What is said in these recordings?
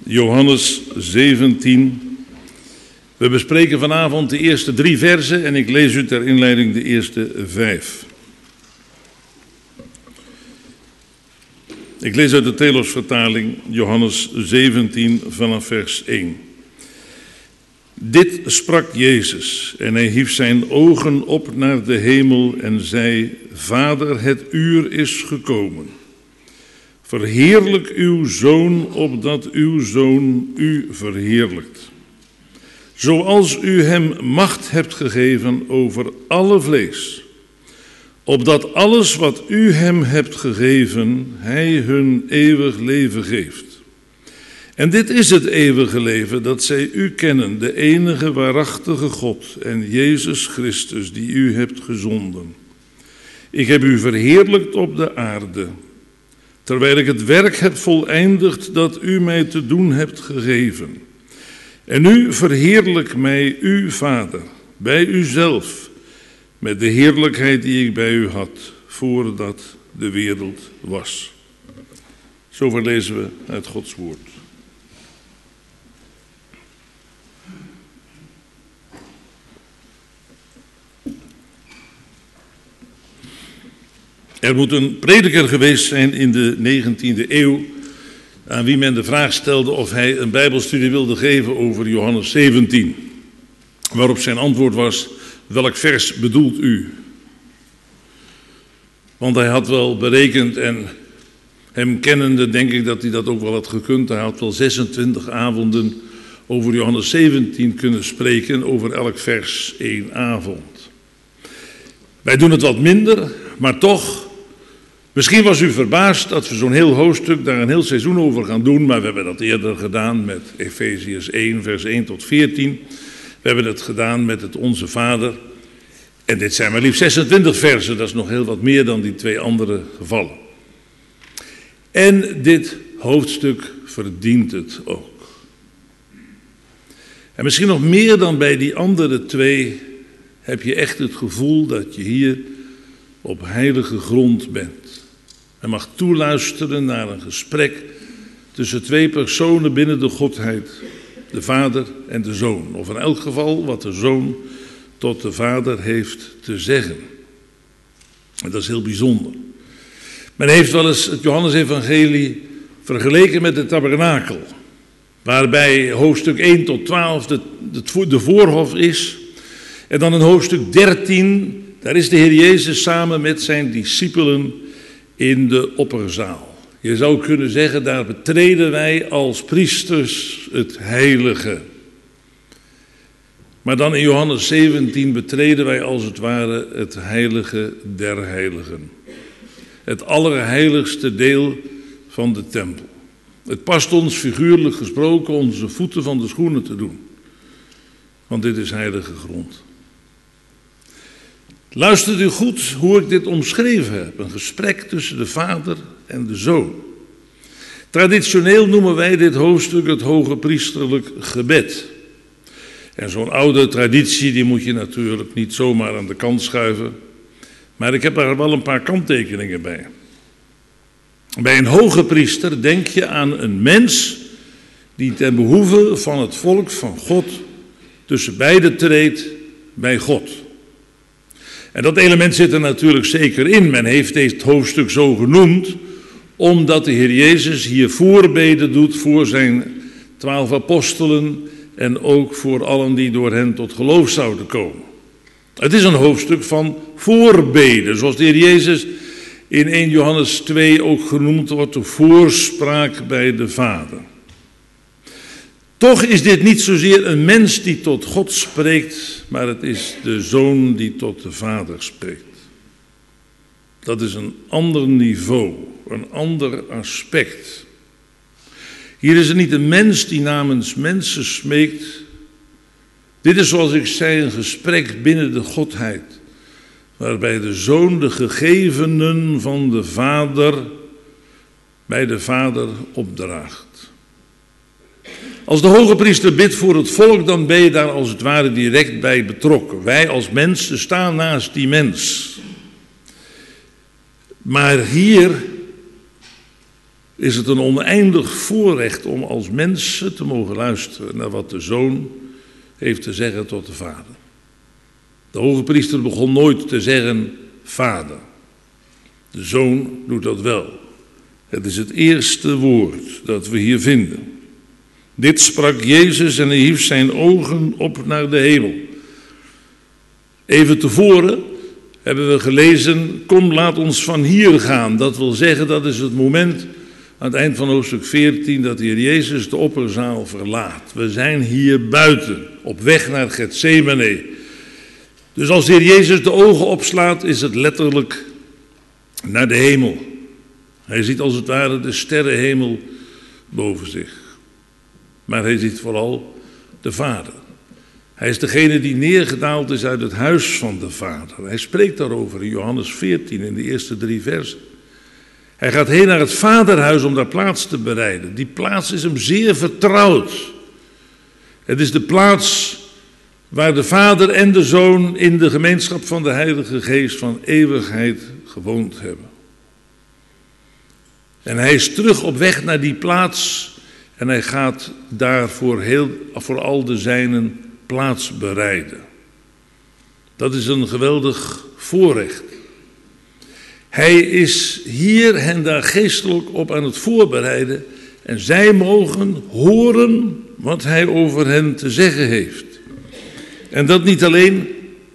Johannes 17. We bespreken vanavond de eerste 3 versen en ik lees u ter inleiding de eerste 5. Ik lees uit de Telosvertaling Johannes 17 vanaf vers 1. Dit sprak Jezus en hij hief zijn ogen op naar de hemel en zei: Vader, het uur is gekomen. Verheerlijk uw Zoon, opdat uw Zoon u verheerlijkt. Zoals u hem macht hebt gegeven over alle vlees, opdat alles wat u hem hebt gegeven, hij hun eeuwig leven geeft. En dit is het eeuwige leven, dat zij u kennen, de enige waarachtige God en Jezus Christus, die u hebt gezonden. Ik heb u verheerlijkt op de aarde, terwijl ik het werk heb voleindigd dat u mij te doen hebt gegeven. En nu verheerlijk mij, uw Vader, bij uzelf, met de heerlijkheid die ik bij u had, voordat de wereld was. Zover lezen we uit Gods woord. Er moet een prediker geweest zijn in de 19e eeuw aan wie men de vraag stelde of hij een bijbelstudie wilde geven over Johannes 17. Waarop zijn antwoord was: welk vers bedoelt u? Want hij had wel berekend, en hem kennende denk ik dat hij dat ook wel had gekund. Hij had wel 26 avonden over Johannes 17 kunnen spreken, over elk vers 1 avond. Wij doen het wat minder, maar toch. Misschien was u verbaasd dat we zo'n heel hoofdstuk daar een heel seizoen over gaan doen, maar we hebben dat eerder gedaan met Efeziërs 1, vers 1 tot 14. We hebben het gedaan met het Onze Vader. En dit zijn maar liefst 26 versen, dat is nog heel wat meer dan die 2 andere gevallen. En dit hoofdstuk verdient het ook. En misschien nog meer dan bij die andere 2 heb je echt het gevoel dat je hier op heilige grond bent. En mag toeluisteren naar een gesprek tussen 2 personen binnen de Godheid, de Vader en de Zoon. Of in elk geval wat de Zoon tot de Vader heeft te zeggen. En dat is heel bijzonder. Men heeft wel eens het Johannesevangelie vergeleken met de tabernakel, waarbij hoofdstuk 1 tot 12 de voorhof is. En dan in hoofdstuk 13, daar is de Heer Jezus samen met zijn discipelen in de opperzaal. Je zou kunnen zeggen, daar betreden wij als priesters het heilige. Maar dan in Johannes 17 betreden wij als het ware het heilige der heiligen. Het allerheiligste deel van de tempel. Het past ons figuurlijk gesproken onze voeten van de schoenen te doen. Want dit is heilige grond. Luistert u goed hoe ik dit omschreven heb. Een gesprek tussen de Vader en de Zoon. Traditioneel noemen wij dit hoofdstuk het hoge priesterlijk gebed. En zo'n oude traditie die moet je natuurlijk niet zomaar aan de kant schuiven. Maar ik heb daar wel een paar kanttekeningen bij. Bij een hoge priester denk je aan een mens die ten behoeve van het volk van God tussen beiden treedt bij God. En dat element zit er natuurlijk zeker in. Men heeft dit hoofdstuk zo genoemd, omdat de Heer Jezus hier voorbeden doet voor zijn 12 apostelen en ook voor allen die door hen tot geloof zouden komen. Het is een hoofdstuk van voorbeden, zoals de Heer Jezus in 1 Johannes 2 ook genoemd wordt, de voorspraak bij de Vader. Toch is dit niet zozeer een mens die tot God spreekt, maar het is de Zoon die tot de Vader spreekt. Dat is een ander niveau, een ander aspect. Hier is er niet een mens die namens mensen smeekt. Dit is, zoals ik zei, een gesprek binnen de Godheid, waarbij de Zoon de gegevenen van de Vader bij de Vader opdraagt. Als de hoge priester bidt voor het volk, dan ben je daar als het ware direct bij betrokken. Wij als mensen staan naast die mens. Maar hier is het een oneindig voorrecht om als mensen te mogen luisteren naar wat de Zoon heeft te zeggen tot de Vader. De hoge priester begon nooit te zeggen Vader. De Zoon doet dat wel. Het is het eerste woord dat we hier vinden. Dit sprak Jezus en hij hief zijn ogen op naar de hemel. Even tevoren hebben we gelezen, kom laat ons van hier gaan. Dat wil zeggen, dat is het moment aan het eind van hoofdstuk 14 dat de Heer Jezus de opperzaal verlaat. We zijn hier buiten, op weg naar Getsemane. Dus als de Heer Jezus de ogen opslaat, is het letterlijk naar de hemel. Hij ziet als het ware de sterrenhemel boven zich. Maar hij ziet vooral de Vader. Hij is degene die neergedaald is uit het huis van de Vader. Hij spreekt daarover in Johannes 14 in de eerste 3 versen. Hij gaat heen naar het Vaderhuis om daar plaats te bereiden. Die plaats is hem zeer vertrouwd. Het is de plaats waar de Vader en de Zoon in de gemeenschap van de Heilige Geest van eeuwigheid gewoond hebben. En hij is terug op weg naar die plaats en hij gaat daar voor al de zijnen plaats bereiden. Dat is een geweldig voorrecht. Hij is hier hen daar geestelijk op aan het voorbereiden en zij mogen horen wat hij over hen te zeggen heeft. En dat niet alleen,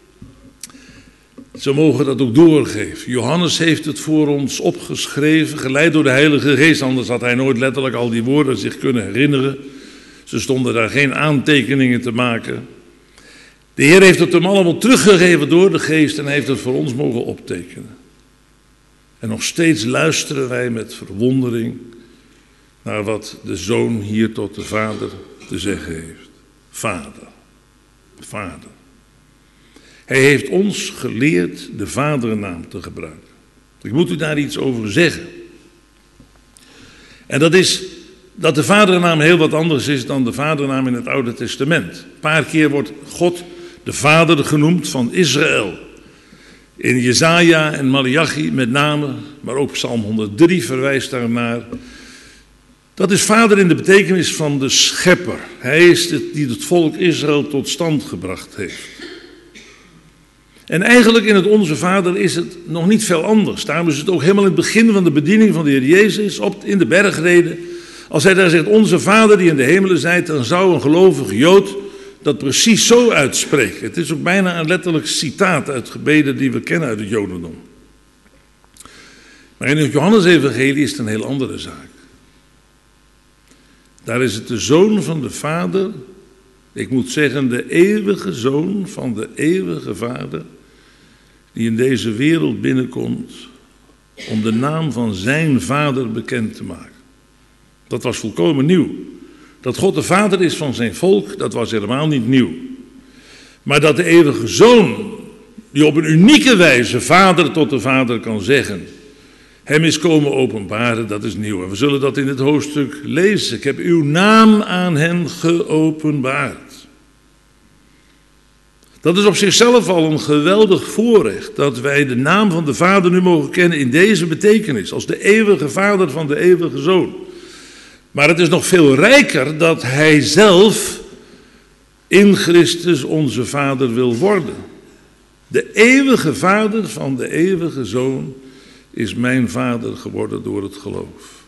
ze mogen dat ook doorgeven. Johannes heeft het voor ons opgeschreven, geleid door de Heilige Geest, anders had hij nooit letterlijk al die woorden zich kunnen herinneren. Ze stonden daar geen aantekeningen te maken. De Heer heeft het hem allemaal teruggegeven door de Geest en hij heeft het voor ons mogen optekenen. En nog steeds luisteren wij met verwondering naar wat de Zoon hier tot de Vader te zeggen heeft. Vader, Vader. Hij heeft ons geleerd de vadernaam te gebruiken. Ik moet u daar iets over zeggen. En dat is dat de vadernaam heel wat anders is dan de vadernaam in het Oude Testament. Een paar keer wordt God de Vader genoemd van Israël. In Jesaja en Maleachi met name, maar ook Psalm 103 verwijst daarnaar. Dat is Vader in de betekenis van de Schepper. Hij is het die het volk Israël tot stand gebracht heeft. En eigenlijk in het Onze Vader is het nog niet veel anders. Daarom is het ook helemaal in het begin van de bediening van de Heer Jezus in de bergreden. Als hij daar zegt, Onze Vader die in de hemelen zijt, dan zou een gelovige Jood dat precies zo uitspreken. Het is ook bijna een letterlijk citaat uit gebeden die we kennen uit het Jodendom. Maar in het Johannesevangelie is het een heel andere zaak. Daar is het de Zoon van de Vader, ik moet zeggen de eeuwige Zoon van de eeuwige Vader, die in deze wereld binnenkomt om de naam van zijn Vader bekend te maken. Dat was volkomen nieuw. Dat God de Vader is van zijn volk, dat was helemaal niet nieuw. Maar dat de eeuwige Zoon, die op een unieke wijze Vader tot de Vader kan zeggen, hem is komen openbaren, dat is nieuw. En we zullen dat in het hoofdstuk lezen. Ik heb uw naam aan hen geopenbaard. Dat is op zichzelf al een geweldig voorrecht, dat wij de naam van de Vader nu mogen kennen in deze betekenis, als de eeuwige Vader van de eeuwige Zoon. Maar het is nog veel rijker dat hij zelf in Christus onze Vader wil worden. De eeuwige Vader van de eeuwige Zoon is mijn Vader geworden door het geloof.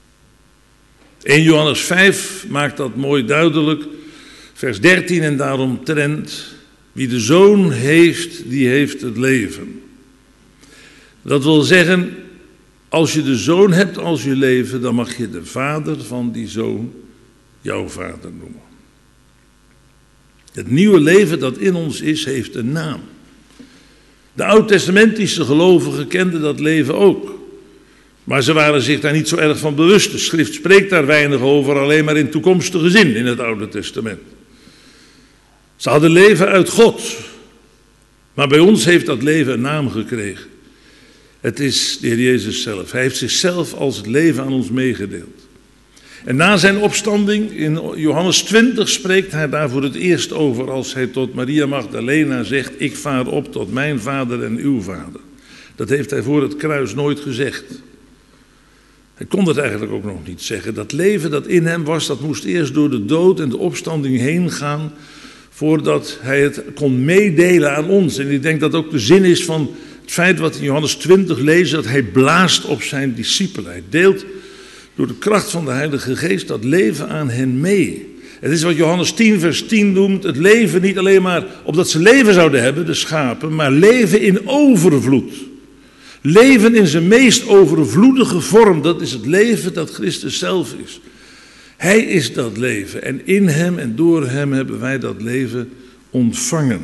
1 Johannes 5 maakt dat mooi duidelijk, vers 13 en daaromtrent, wie de Zoon heeft, die heeft het leven. Dat wil zeggen, als je de Zoon hebt als je leven, dan mag je de Vader van die Zoon jouw Vader noemen. Het nieuwe leven dat in ons is, heeft een naam. De oud-testamentische gelovigen kenden dat leven ook. Maar ze waren zich daar niet zo erg van bewust. De schrift spreekt daar weinig over, alleen maar in toekomstige zin in het Oude Testament. Ze hadden leven uit God. Maar bij ons heeft dat leven een naam gekregen. Het is de Heer Jezus zelf. Hij heeft zichzelf als het leven aan ons meegedeeld. En na zijn opstanding, in Johannes 20 spreekt hij daar voor het eerst over, als hij tot Maria Magdalena zegt, ik vaar op tot mijn Vader en uw Vader. Dat heeft hij voor het kruis nooit gezegd. Hij kon het eigenlijk ook nog niet zeggen. Dat leven dat in hem was, dat moest eerst door de dood en de opstanding heen gaan, voordat hij het kon meedelen aan ons. En ik denk dat ook de zin is van het feit wat in Johannes 20 lezen, dat hij blaast op zijn discipelen. Hij deelt door de kracht van de Heilige Geest dat leven aan hen mee. Het is wat Johannes 10 vers 10 noemt, het leven niet alleen maar opdat ze leven zouden hebben, de schapen, maar leven in overvloed. Leven in zijn meest overvloedige vorm, dat is het leven dat Christus zelf is. Hij is dat leven en in hem en door hem hebben wij dat leven ontvangen.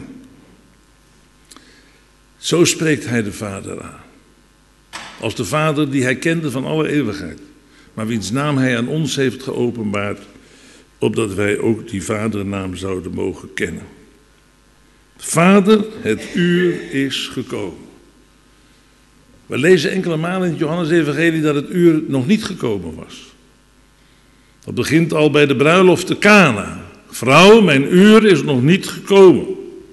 Zo spreekt hij de Vader aan. Als de Vader die hij kende van alle eeuwigheid, maar wiens naam hij aan ons heeft geopenbaard, opdat wij ook die vadernaam zouden mogen kennen. Vader, het uur is gekomen. We lezen enkele malen in het Johannes-evangelie dat het uur nog niet gekomen was. Dat begint al bij de bruiloft te Kana. Vrouw, mijn uur is nog niet gekomen.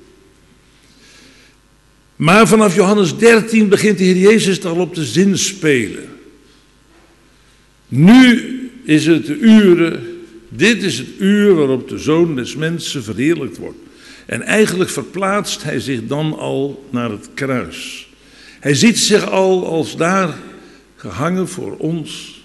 Maar vanaf Johannes 13 begint de Heer Jezus al op te zinspelen. Nu is het de uren, dit is het uur waarop de Zoon des Mensen verheerlijkt wordt. En eigenlijk verplaatst hij zich dan al naar het kruis. Hij ziet zich al als daar gehangen voor ons.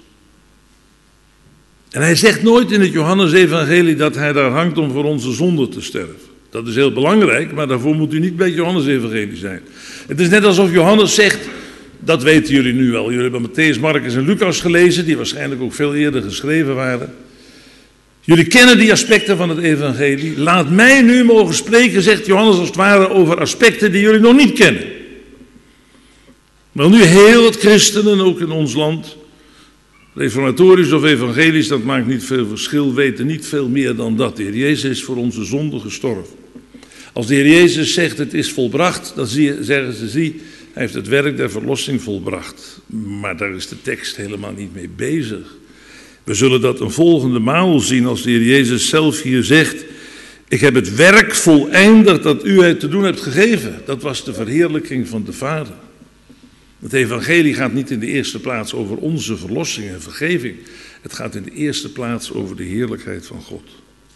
En hij zegt nooit in het Johannes-evangelie dat hij daar hangt om voor onze zonde te sterven. Dat is heel belangrijk, maar daarvoor moet u niet bij het Johannes-evangelie zijn. Het is net alsof Johannes zegt, dat weten jullie nu wel. Jullie hebben Mattheüs, Marcus en Lucas gelezen, die waarschijnlijk ook veel eerder geschreven waren. Jullie kennen die aspecten van het evangelie. Laat mij nu mogen spreken, zegt Johannes als het ware, over aspecten die jullie nog niet kennen. Maar nu heel het christenen, ook in ons land, reformatorisch of evangelisch, dat maakt niet veel verschil, weten niet veel meer dan dat. De Heer Jezus is voor onze zonde gestorven. Als de Heer Jezus zegt het is volbracht, dan zeggen ze, zie, hij heeft het werk der verlossing volbracht. Maar daar is de tekst helemaal niet mee bezig. We zullen dat een volgende maal zien als de Heer Jezus zelf hier zegt, ik heb het werk voleindigd dat u mij te doen hebt gegeven. Dat was de verheerlijking van de Vader. Het evangelie gaat niet in de eerste plaats over onze verlossing en vergeving. Het gaat in de eerste plaats over de heerlijkheid van God.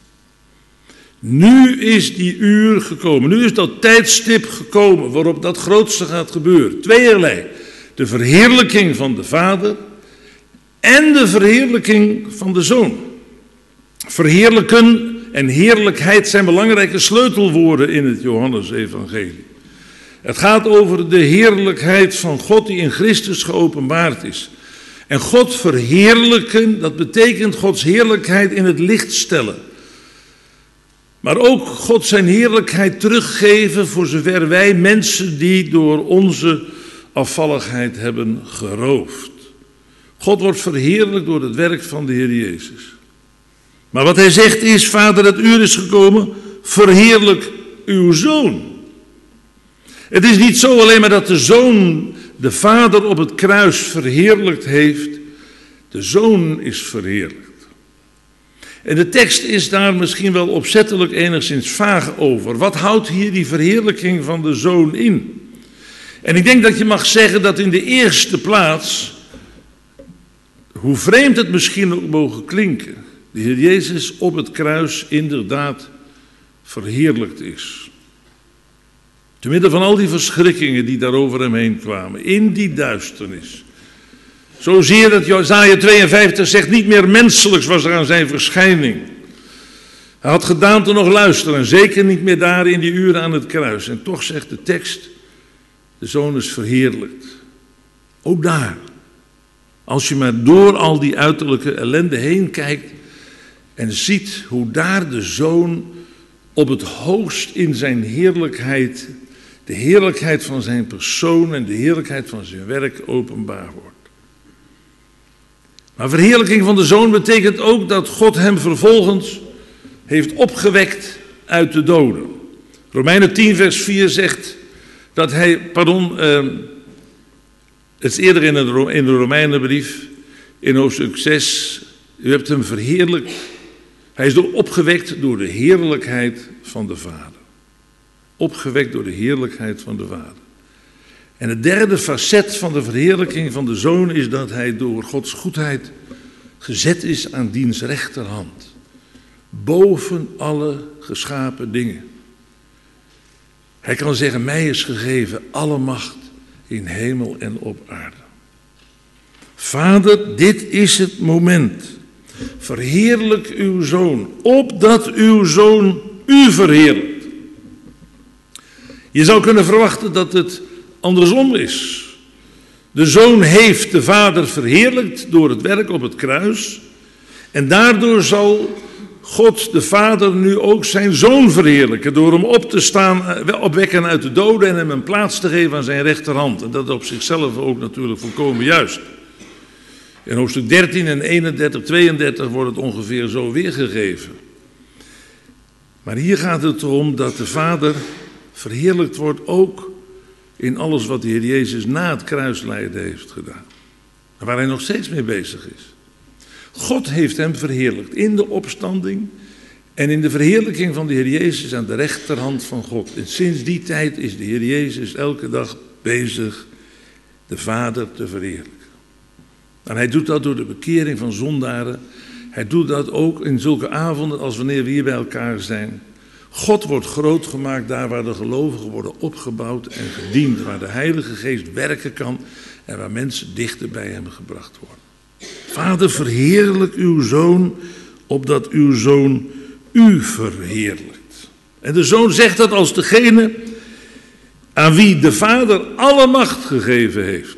Nu is die uur gekomen. Nu is dat tijdstip gekomen waarop dat grootste gaat gebeuren. Tweeërlei. De verheerlijking van de Vader en de verheerlijking van de Zoon. Verheerlijken en heerlijkheid zijn belangrijke sleutelwoorden in het Johannes-evangelie. Het gaat over de heerlijkheid van God die in Christus geopenbaard is. En God verheerlijken, dat betekent Gods heerlijkheid in het licht stellen. Maar ook God zijn heerlijkheid teruggeven voor zover wij mensen die door onze afvalligheid hebben geroofd. God wordt verheerlijkt door het werk van de Heer Jezus. Maar wat hij zegt is, Vader, het uur is gekomen, verheerlijk uw Zoon. Het is niet zo alleen maar dat de Zoon de Vader op het kruis verheerlijkt heeft. De Zoon is verheerlijkt. En de tekst is daar misschien wel opzettelijk enigszins vaag over. Wat houdt hier die verheerlijking van de Zoon in? En ik denk dat je mag zeggen dat in de eerste plaats, hoe vreemd het misschien ook mogen klinken, de Heer Jezus op het kruis inderdaad verheerlijkt is. Te midden van al die verschrikkingen die daar over hem heen kwamen, in die duisternis. Zozeer dat Jesaja 52 zegt, niet meer menselijks was er aan zijn verschijning. Hij had gedaante nog luisteren en zeker niet meer daar in die uren aan het kruis. En toch zegt de tekst, de Zoon is verheerlijkt. Ook daar. Als je maar door al die uiterlijke ellende heen kijkt en ziet hoe daar de Zoon op het hoogst in zijn heerlijkheid, de heerlijkheid van zijn persoon en de heerlijkheid van zijn werk openbaar wordt. Maar verheerlijking van de Zoon betekent ook dat God hem vervolgens heeft opgewekt uit de doden. Romeinen 10 vers 4 zegt dat hij, het is eerder in de Romeinenbrief, in hoofdstuk 6, u hebt hem verheerlijkt. Hij is opgewekt door de heerlijkheid van de Vader. Opgewekt door de heerlijkheid van de Vader. En het derde facet van de verheerlijking van de Zoon is dat hij door Gods goedheid gezet is aan diens rechterhand. Boven alle geschapen dingen. Hij kan zeggen, mij is gegeven alle macht in hemel en op aarde. Vader, dit is het moment. Verheerlijk uw Zoon, opdat uw Zoon u verheerlijkt. Je zou kunnen verwachten dat het andersom is. De Zoon heeft de Vader verheerlijkt door het werk op het kruis. En daardoor zal God de Vader nu ook zijn Zoon verheerlijken. Door hem opwekken uit de doden en hem een plaats te geven aan zijn rechterhand. En dat op zichzelf ook natuurlijk volkomen juist. In hoofdstuk 13 en 31, 32 wordt het ongeveer zo weergegeven. Maar hier gaat het erom dat de Vader verheerlijkt wordt ook in alles wat de Heer Jezus na het kruislijden heeft gedaan. En waar hij nog steeds mee bezig is. God heeft hem verheerlijkt in de opstanding en in de verheerlijking van de Heer Jezus aan de rechterhand van God. En sinds die tijd is de Heer Jezus elke dag bezig de Vader te verheerlijken. En hij doet dat door de bekering van zondaren. Hij doet dat ook in zulke avonden als wanneer we hier bij elkaar zijn. God wordt groot gemaakt daar waar de gelovigen worden opgebouwd en gediend. Waar de Heilige Geest werken kan en waar mensen dichter bij hem gebracht worden. Vader, verheerlijk uw Zoon, opdat uw Zoon u verheerlijkt. En de Zoon zegt dat als degene aan wie de Vader alle macht gegeven heeft.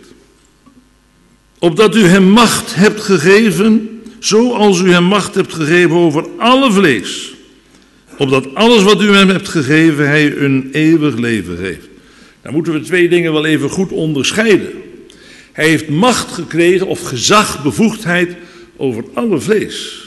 Opdat u hem macht hebt gegeven, zoals u hem macht hebt gegeven over alle vlees. Opdat alles wat u hem hebt gegeven, hij een eeuwig leven geeft. Dan moeten we twee dingen wel even goed onderscheiden. Hij heeft macht gekregen, of gezag, bevoegdheid, over alle vlees.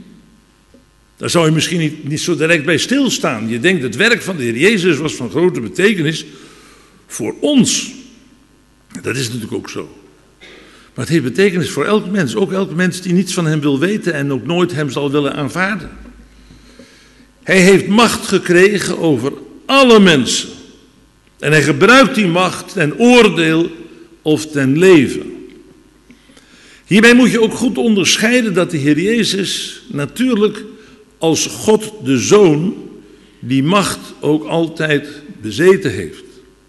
Daar zou je misschien niet zo direct bij stilstaan. Je denkt, het werk van de Heer Jezus was van grote betekenis voor ons. Dat is natuurlijk ook zo. Maar het heeft betekenis voor elk mens. Ook elk mens die niets van hem wil weten en ook nooit hem zal willen aanvaarden. Hij heeft macht gekregen over alle mensen. En hij gebruikt die macht ten oordeel of ten leven. Hierbij moet je ook goed onderscheiden dat de Heer Jezus natuurlijk als God de Zoon die macht ook altijd bezeten heeft.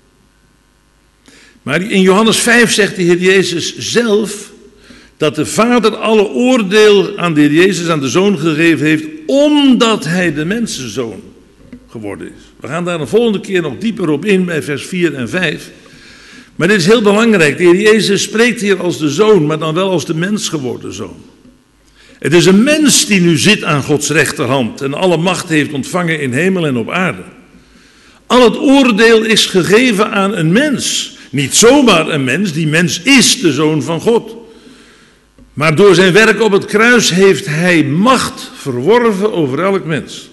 Maar in Johannes 5 zegt de Heer Jezus zelf dat de Vader alle oordeel aan de Heer Jezus, aan de Zoon gegeven heeft, omdat hij de mensenzoon geworden is. We gaan daar de volgende keer nog dieper op in bij vers 4 en 5. Maar dit is heel belangrijk. De Heer Jezus spreekt hier als de Zoon, maar dan wel als de mens geworden Zoon. Het is een mens die nu zit aan Gods rechterhand en alle macht heeft ontvangen in hemel en op aarde. Al het oordeel is gegeven aan een mens. Niet zomaar een mens, die mens is de Zoon van God. Maar door zijn werk op het kruis heeft hij macht verworven over elk mens.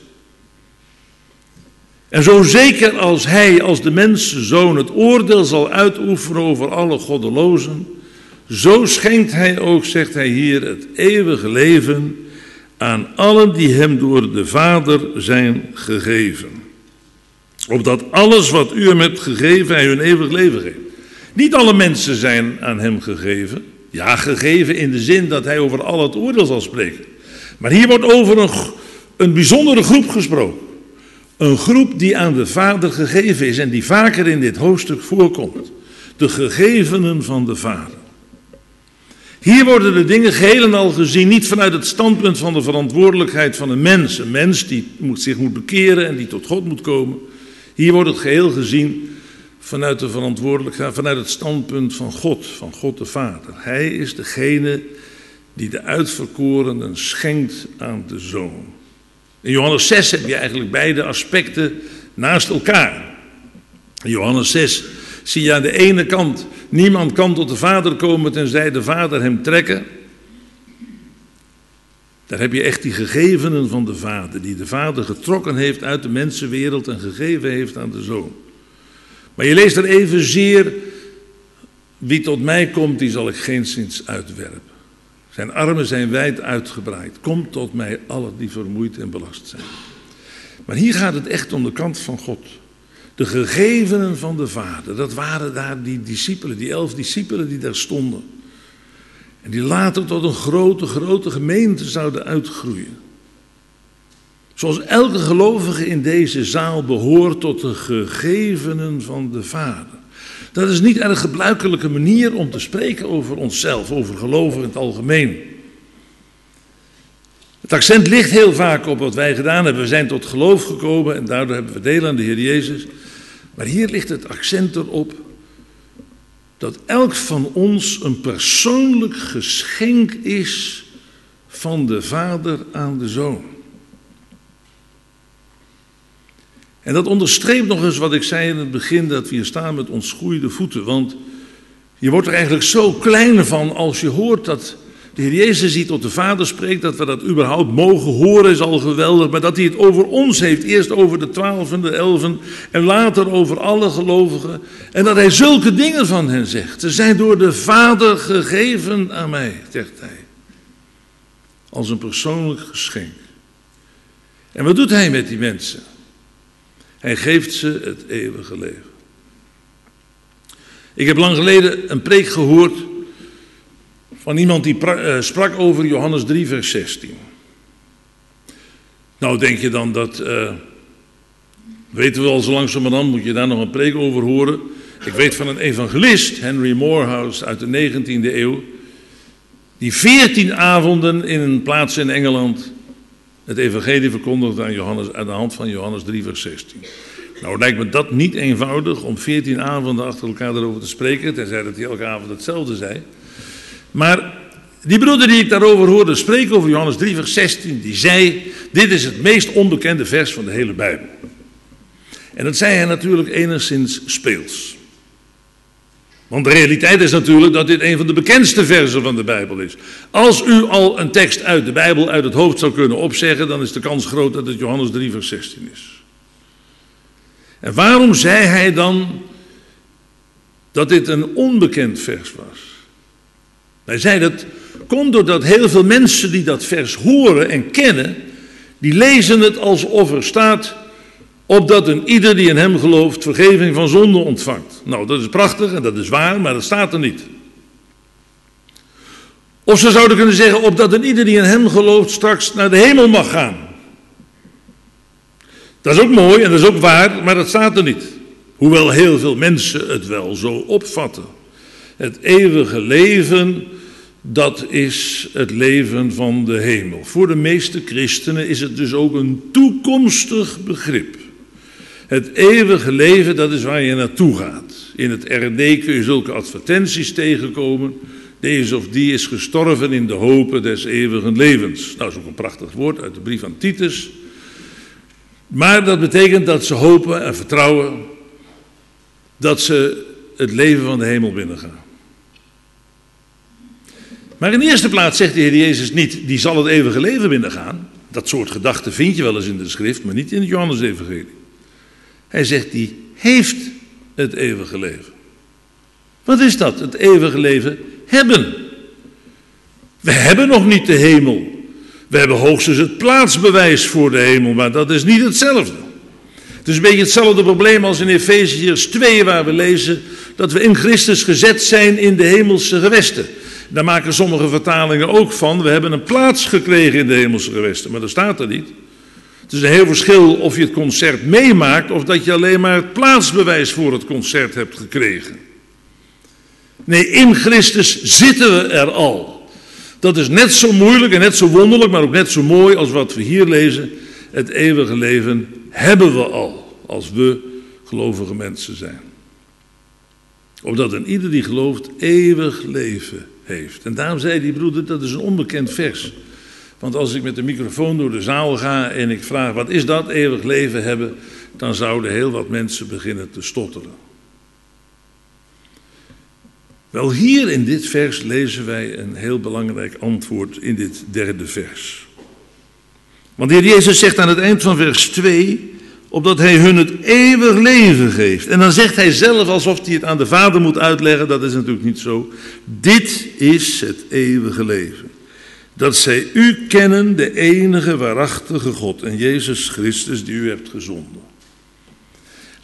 En zo zeker als hij, als de mensenzoon, het oordeel zal uitoefenen over alle goddelozen, zo schenkt hij ook, zegt hij hier, het eeuwige leven aan allen die hem door de Vader zijn gegeven. Opdat alles wat u hem hebt gegeven, hij hun eeuwig leven geeft. Niet alle mensen zijn aan hem gegeven. Ja, gegeven in de zin dat hij over al het oordeel zal spreken. Maar hier wordt over een bijzondere groep gesproken. Een groep die aan de Vader gegeven is en die vaker in dit hoofdstuk voorkomt. De gegevenen van de Vader. Hier worden de dingen geheel en al gezien niet vanuit het standpunt van de verantwoordelijkheid van een mens. Een mens die zich moet bekeren en die tot God moet komen. Hier wordt het geheel gezien vanuit de verantwoordelijkheid, vanuit het standpunt van God de Vader. Hij is degene die de uitverkorenen schenkt aan de Zoon. In Johannes 6 heb je eigenlijk beide aspecten naast elkaar. In Johannes 6 zie je aan de ene kant, niemand kan tot de Vader komen tenzij de Vader hem trekken. Daar heb je echt die gegevenen van de Vader, die de Vader getrokken heeft uit de mensenwereld en gegeven heeft aan de Zoon. Maar je leest er evenzeer, wie tot mij komt, die zal ik geenszins uitwerpen. Zijn armen zijn wijd uitgebreid. Kom tot mij, allen die vermoeid en belast zijn. Maar hier gaat het echt om de kant van God. De gegevenen van de Vader, dat waren daar die discipelen, die 11 discipelen die daar stonden. En die later tot een grote gemeente zouden uitgroeien. Zoals elke gelovige in deze zaal behoort tot de gegevenen van de Vader. Dat is niet een gebruikelijke manier om te spreken over onszelf, over gelovigen in het algemeen. Het accent ligt heel vaak op wat wij gedaan hebben. We zijn tot geloof gekomen en daardoor hebben we deel aan de Heer Jezus. Maar hier ligt het accent erop dat elk van ons een persoonlijk geschenk is van de Vader aan de Zoon. En dat onderstreept nog eens wat ik zei in het begin, dat we hier staan met ontschoeide voeten. Want je wordt er eigenlijk zo klein van als je hoort dat de Heer Jezus die tot de Vader spreekt, dat we dat überhaupt mogen horen is al geweldig. Maar dat hij het over ons heeft, eerst over de 12 en de 11 en later over alle gelovigen. En dat hij zulke dingen van hen zegt. Ze zijn door de Vader gegeven aan mij, zegt hij. Als een persoonlijk geschenk. En wat doet hij met die mensen? Hij geeft ze het eeuwige leven. Ik heb lang geleden een preek gehoord van iemand die sprak over Johannes 3 vers 16. Nou denk je dan dat, weten we al zo langzamerhand, moet je daar nog een preek over horen. Ik weet van een evangelist, Henry Morehouse uit de 19e eeuw, die 14 avonden in een plaats in Engeland het evangelie verkondigde aan de hand van Johannes 3 vers 16. Nou lijkt me dat niet eenvoudig om 14 avonden achter elkaar erover te spreken, tenzij dat hij elke avond hetzelfde zei. Maar die broeder die ik daarover hoorde spreken over Johannes 3 vers 16, die zei, dit is het meest onbekende vers van de hele Bijbel. En dat zei hij natuurlijk enigszins speels. Want de realiteit is natuurlijk dat dit een van de bekendste versen van de Bijbel is. Als u al een tekst uit de Bijbel uit het hoofd zou kunnen opzeggen, dan is de kans groot dat het Johannes 3 vers 16 is. En waarom zei hij dan dat dit een onbekend vers was? Hij zei dat komt doordat heel veel mensen die dat vers horen en kennen, die lezen het alsof er staat, opdat een ieder die in hem gelooft vergeving van zonde ontvangt. Nou, dat is prachtig en dat is waar, maar dat staat er niet. Of ze zouden kunnen zeggen, opdat een ieder die in hem gelooft straks naar de hemel mag gaan. Dat is ook mooi en dat is ook waar, maar dat staat er niet. Hoewel heel veel mensen het wel zo opvatten. Het eeuwige leven, dat is het leven van de hemel. Voor de meeste christenen is het dus ook een toekomstig begrip. Het eeuwige leven, dat is waar je naartoe gaat. In het RD kun je zulke advertenties tegenkomen. Deze of die is gestorven in de hope des eeuwigen levens. Nou, dat is ook een prachtig woord uit de brief aan Titus. Maar dat betekent dat ze hopen en vertrouwen dat ze het leven van de hemel binnengaan. Maar in de eerste plaats zegt de Heer Jezus niet, die zal het eeuwige leven binnengaan. Dat soort gedachten vind je wel eens in de schrift, maar niet in het Johannes-evangelie. Hij zegt, die heeft het eeuwige leven. Wat is dat, het eeuwige leven hebben? We hebben nog niet de hemel. We hebben hoogstens het plaatsbewijs voor de hemel, maar dat is niet hetzelfde. Het is een beetje hetzelfde probleem als in Efeziërs 2, waar we lezen dat we in Christus gezet zijn in de hemelse gewesten. Daar maken sommige vertalingen ook van, we hebben een plaats gekregen in de hemelse gewesten, maar dat staat er niet. Het is een heel verschil of je het concert meemaakt of dat je alleen maar het plaatsbewijs voor het concert hebt gekregen. Nee, in Christus zitten we er al. Dat is net zo moeilijk en net zo wonderlijk, maar ook net zo mooi als wat we hier lezen. Het eeuwige leven hebben we al, als we gelovige mensen zijn. Opdat een ieder die gelooft eeuwig leven heeft. En daarom zei die broeder, dat is een onbekend vers. Want als ik met de microfoon door de zaal ga en ik vraag, wat is dat, eeuwig leven hebben? Dan zouden heel wat mensen beginnen te stotteren. Wel, hier in dit vers lezen wij een heel belangrijk antwoord in dit derde vers. Want de Heer Jezus zegt aan het eind van vers 2, opdat hij hun het eeuwig leven geeft. En dan zegt hij zelf alsof hij het aan de Vader moet uitleggen, dat is natuurlijk niet zo. Dit is het eeuwige leven. Dat zij u kennen, de enige waarachtige God en Jezus Christus die u hebt gezonden.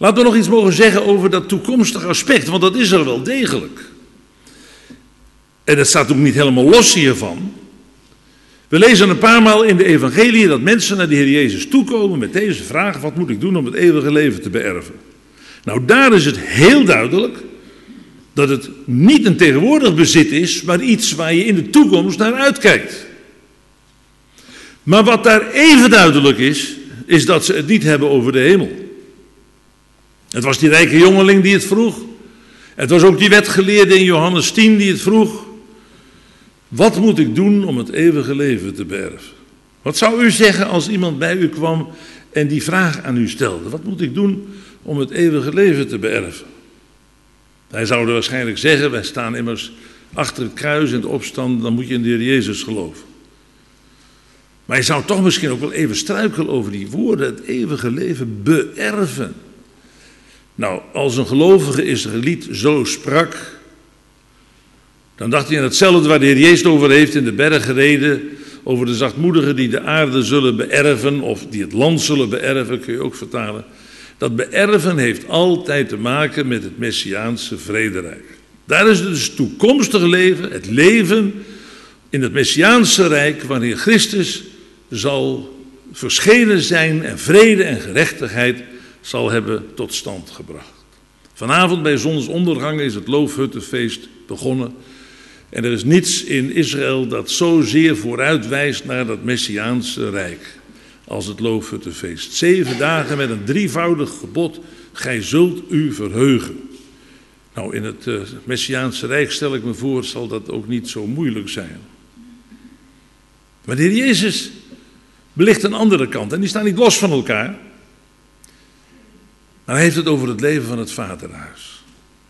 Laten we nog iets mogen zeggen over dat toekomstige aspect, want dat is er wel degelijk. En dat staat ook niet helemaal los hiervan. We lezen een paar maal in de evangelie dat mensen naar de Heer Jezus toekomen met deze vraag: wat moet ik doen om het eeuwige leven te beërven? Nou, daar is het heel duidelijk dat het niet een tegenwoordig bezit is, maar iets waar je in de toekomst naar uitkijkt. Maar wat daar even duidelijk is dat ze het niet hebben over de hemel. Het was die rijke jongeling die het vroeg. Het was ook die wetgeleerde in Johannes 10 die het vroeg. Wat moet ik doen om het eeuwige leven te beërven? Wat zou u zeggen als iemand bij u kwam en die vraag aan u stelde? Wat moet ik doen om het eeuwige leven te beërven? Hij zou er waarschijnlijk zeggen: wij staan immers achter het kruis in de opstand, dan moet je in de Heer Jezus geloven. Maar je zou toch misschien ook wel even struikelen over die woorden: het eeuwige leven beërven. Nou, als een gelovige Israëliet zo sprak, dan dacht hij aan hetzelfde waar de Heer Jezus over heeft in de bergreden, over de zachtmoedigen die de aarde zullen beërven, of die het land zullen beërven, kun je ook vertalen. Dat beërven heeft altijd te maken met het Messiaanse vrederijk. Daar is dus het toekomstige leven, het leven in het Messiaanse rijk, waarin Christus zal verschenen zijn en vrede en gerechtigheid zal hebben tot stand gebracht. Vanavond bij zonsondergang is het loofhuttenfeest begonnen. En er is niets in Israël dat zozeer vooruitwijst naar dat Messiaanse rijk als het loofhuttenfeest. 7 dagen met een drievoudig gebod: gij zult u verheugen. Nou, in het Messiaanse rijk, stel ik me voor, zal dat ook niet zo moeilijk zijn. Maar de Heer Jezus belicht een andere kant en die staan niet los van elkaar. Maar hij heeft het over het leven van het vaderhuis.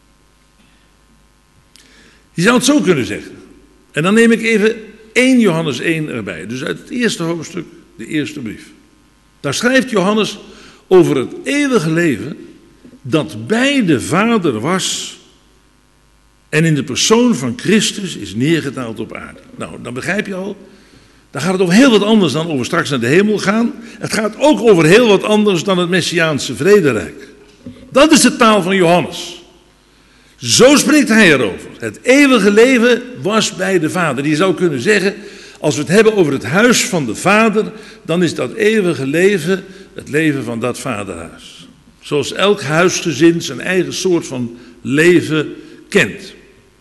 Je zou het zo kunnen zeggen. En dan neem ik even 1 Johannes 1 erbij. Dus uit het eerste hoofdstuk, de eerste brief. Daar schrijft Johannes over het eeuwige leven dat bij de Vader was en in de persoon van Christus is neergedaald op aarde. Nou, dan begrijp je al, dan gaat het over heel wat anders dan over straks naar de hemel gaan. Het gaat ook over heel wat anders dan het Messiaanse vrederijk. Dat is de taal van Johannes. Zo spreekt hij erover. Het eeuwige leven was bij de Vader. Je zou kunnen zeggen, als we het hebben over het huis van de Vader, dan is dat eeuwige leven het leven van dat vaderhuis. Zoals elk huisgezin zijn eigen soort van leven kent.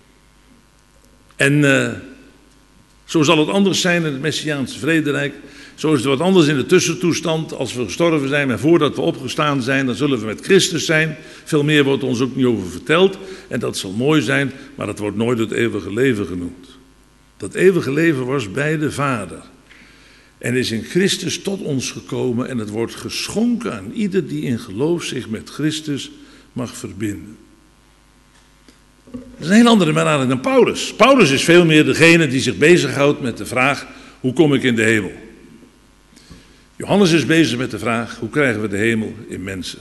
En zo zal het anders zijn in het Messiaanse vrederijk. Zo is het wat anders in de tussentoestand. Als we gestorven zijn en voordat we opgestaan zijn, dan zullen we met Christus zijn. Veel meer wordt ons ook niet over verteld. En dat zal mooi zijn, maar dat wordt nooit het eeuwige leven genoemd. Dat eeuwige leven was bij de Vader. En is in Christus tot ons gekomen en het wordt geschonken aan ieder die in geloof zich met Christus mag verbinden. Dat is een heel andere benadering dan Paulus. Paulus is veel meer degene die zich bezighoudt met de vraag: hoe kom ik in de hemel? Johannes is bezig met de vraag: hoe krijgen we de hemel in mensen?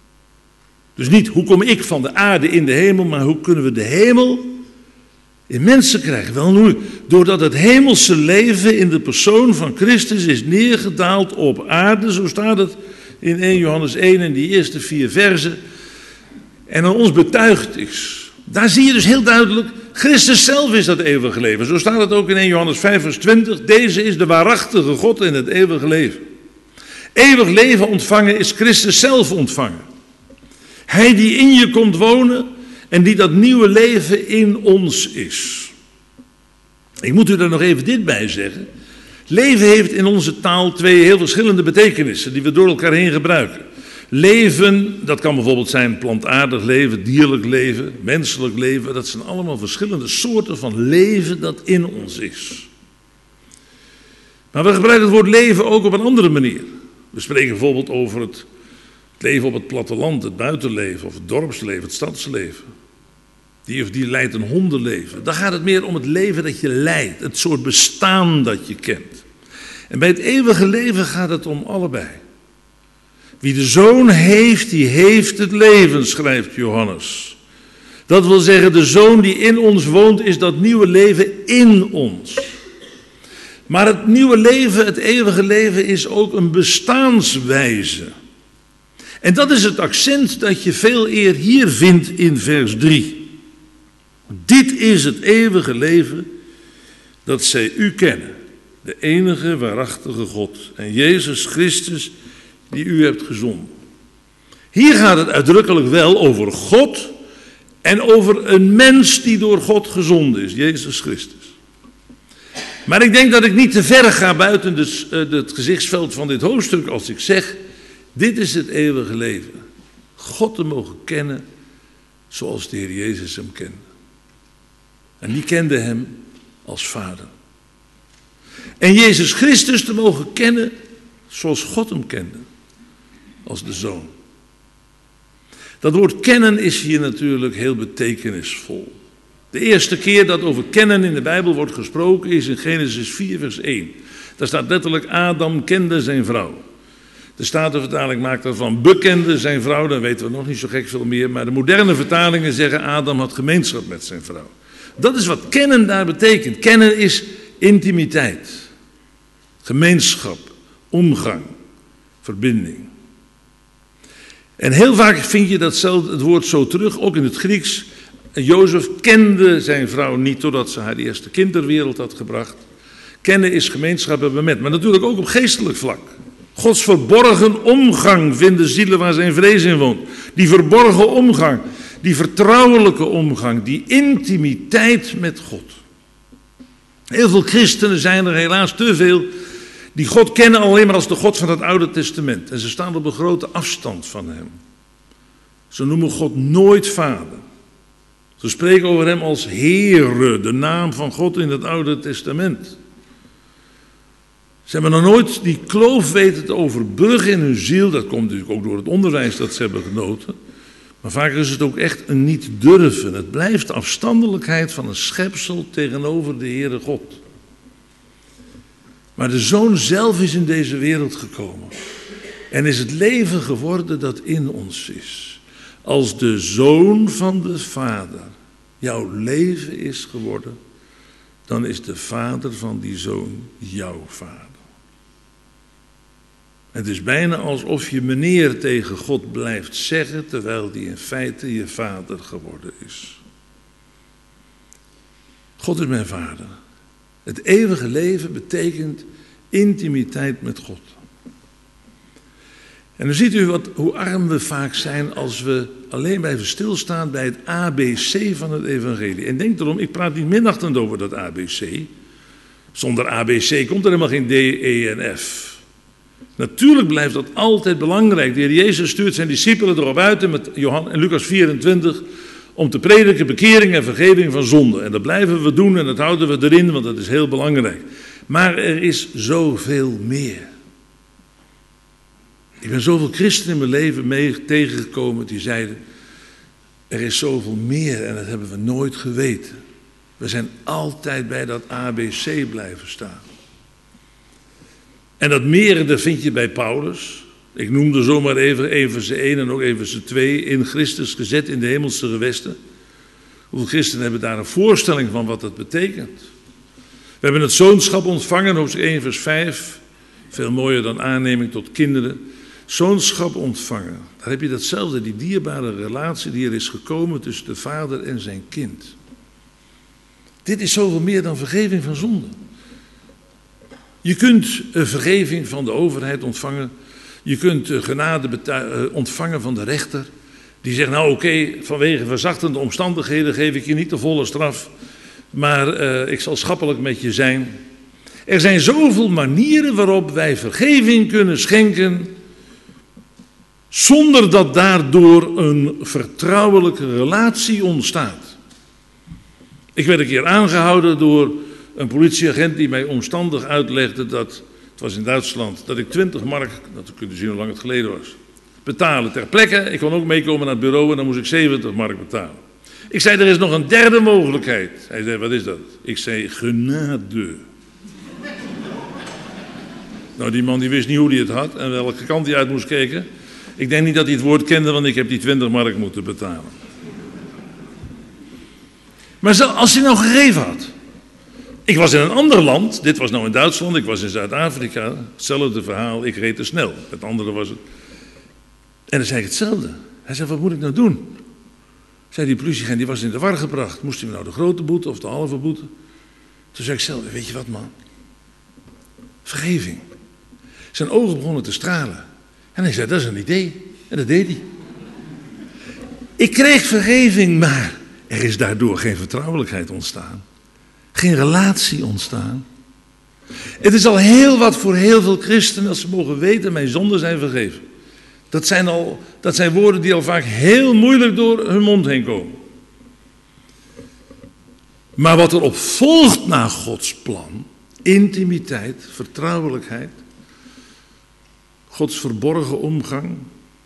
Dus niet hoe kom ik van de aarde in de hemel, maar hoe kunnen we de hemel in mensen krijgen? Wel nu, doordat het hemelse leven in de persoon van Christus is neergedaald op aarde, zo staat het in 1 Johannes 1 in die eerste 4 versen, en aan ons betuigd is. Daar zie je dus heel duidelijk, Christus zelf is dat eeuwige leven. Zo staat het ook in 1 Johannes 5 vers 20, deze is de waarachtige God in het eeuwige leven. Eeuwig leven ontvangen is Christus zelf ontvangen. Hij die in je komt wonen en die dat nieuwe leven in ons is. Ik moet u er nog even dit bij zeggen. Leven heeft in onze taal 2 heel verschillende betekenissen die we door elkaar heen gebruiken. Leven, dat kan bijvoorbeeld zijn plantaardig leven, dierlijk leven, menselijk leven. Dat zijn allemaal verschillende soorten van leven dat in ons is. Maar we gebruiken het woord leven ook op een andere manier. We spreken bijvoorbeeld over het leven op het platteland, het buitenleven of het dorpsleven, het stadsleven. Die of die leidt een hondenleven. Dan gaat het meer om het leven dat je leidt, het soort bestaan dat je kent. En bij het eeuwige leven gaat het om allebei. Wie de Zoon heeft, die heeft het leven, schrijft Johannes. Dat wil zeggen, de Zoon die in ons woont, is dat nieuwe leven in ons. Maar het nieuwe leven, het eeuwige leven, is ook een bestaanswijze. En dat is het accent dat je veel eer hier vindt in vers 3. Dit is het eeuwige leven, dat zij u kennen, de enige waarachtige God en Jezus Christus die u hebt gezonden. Hier gaat het uitdrukkelijk wel over God en over een mens die door God gezonden is, Jezus Christus. Maar ik denk dat ik niet te ver ga buiten het gezichtsveld van dit hoofdstuk als ik zeg, dit is het eeuwige leven. God te mogen kennen zoals de Heer Jezus hem kende. En die kende hem als vader. En Jezus Christus te mogen kennen zoals God hem kende, als de Zoon. Dat woord kennen is hier natuurlijk heel betekenisvol. De eerste keer dat over kennen in de Bijbel wordt gesproken is in Genesis 4 vers 1. Daar staat letterlijk Adam kende zijn vrouw. De Statenvertaling maakt ervan bekende zijn vrouw, dan weten we nog niet zo gek veel meer. Maar de moderne vertalingen zeggen Adam had gemeenschap met zijn vrouw. Dat is wat kennen daar betekent. Kennen is intimiteit, gemeenschap, omgang, verbinding. En heel vaak vind je datzelfde het woord zo terug, ook in het Grieks. Jozef kende zijn vrouw niet totdat ze haar eerste kind ter wereld had gebracht. Kennen is gemeenschap hebben met, maar natuurlijk ook op geestelijk vlak. Gods verborgen omgang vinden zielen waar zijn vrees in woont. Die verborgen omgang, die vertrouwelijke omgang, die intimiteit met God. Heel veel christenen zijn er helaas te veel die God kennen alleen maar als de God van het Oude Testament. En ze staan op een grote afstand van hem. Ze noemen God nooit vader. Ze spreken over hem als Heere, de naam van God in het Oude Testament. Ze hebben nog nooit die kloof weten te overbruggen in hun ziel. Dat komt natuurlijk ook door het onderwijs dat ze hebben genoten. Maar vaak is het ook echt een niet durven. Het blijft afstandelijkheid van een schepsel tegenover de Heere God. Maar de Zoon zelf is in deze wereld gekomen. En is het leven geworden dat in ons is. Als de Zoon van de Vader jouw leven is geworden, dan is de Vader van die Zoon jouw Vader. Het is bijna alsof je meneer tegen God blijft zeggen, terwijl die in feite je vader geworden is. God is mijn vader. Het eeuwige leven betekent intimiteit met God. En dan ziet u hoe arm we vaak zijn als we alleen blijven stilstaan bij het ABC van het evangelie. En denk erom, ik praat niet minachtend over dat ABC. Zonder ABC komt er helemaal geen D, E en F. Natuurlijk blijft dat altijd belangrijk. De Heer Jezus stuurt zijn discipelen erop uit met en Lucas 24 om te prediken bekering en vergeving van zonde. En dat blijven we doen en dat houden we erin, want dat is heel belangrijk. Maar er is zoveel meer. Ik ben zoveel christenen in mijn leven tegengekomen die zeiden, er is zoveel meer en dat hebben we nooit geweten. We zijn altijd bij dat ABC blijven staan. En dat meer, dat vind je bij Paulus. Ik noemde zomaar even Efeze 1 en ook Efeze 2, in Christus gezet in de hemelse gewesten. Hoeveel christenen hebben daar een voorstelling van wat dat betekent? We hebben het zoonschap ontvangen, hoofdstuk 1 vers 5. Veel mooier dan aanneming tot kinderen. Zoonschap ontvangen. Daar heb je datzelfde, die dierbare relatie die er is gekomen tussen de vader en zijn kind. Dit is zoveel meer dan vergeving van zonde. Je kunt een vergeving van de overheid ontvangen. Je kunt genade ontvangen van de rechter. Die zegt, nou oké, vanwege verzachtende omstandigheden geef ik je niet de volle straf. Maar ik zal schappelijk met je zijn. Er zijn zoveel manieren waarop wij vergeving kunnen schenken, zonder dat daardoor een vertrouwelijke relatie ontstaat. Ik werd een keer aangehouden door een politieagent die mij omstandig uitlegde dat, het was in Duitsland, dat ik 20 mark, dat kunt u zien hoe lang het geleden was, betalen ter plekke. Ik kon ook meekomen naar het bureau en dan moest ik 70 mark betalen. Ik zei, er is nog een derde mogelijkheid. Hij zei, wat is dat? Ik zei, genade. Nou, die man die wist niet hoe hij het had en welke kant hij uit moest kijken. Ik denk niet dat hij het woord kende, want ik heb die 20 mark moeten betalen. Maar als hij nou gegeven had. Ik was in een ander land, dit was nou in Duitsland, ik was in Zuid-Afrika. Hetzelfde verhaal, ik reed te snel. Het andere was het. En dan zei ik hetzelfde. Hij zei, wat moet ik nou doen? Zei die politieagent, die was in de war gebracht. Moest hij nou de grote boete of de halve boete? Toen zei ik zelf, weet je wat man? Vergeving. Zijn ogen begonnen te stralen. En hij zei, dat is een idee. En dat deed hij. Ik kreeg vergeving, maar er is daardoor geen vertrouwelijkheid ontstaan. Geen relatie ontstaan. Het is al heel wat voor heel veel christenen als ze mogen weten, mijn zonden zijn vergeven. Dat zijn woorden die al vaak heel moeilijk door hun mond heen komen. Maar wat erop volgt na Gods plan, intimiteit, vertrouwelijkheid, Gods verborgen omgang,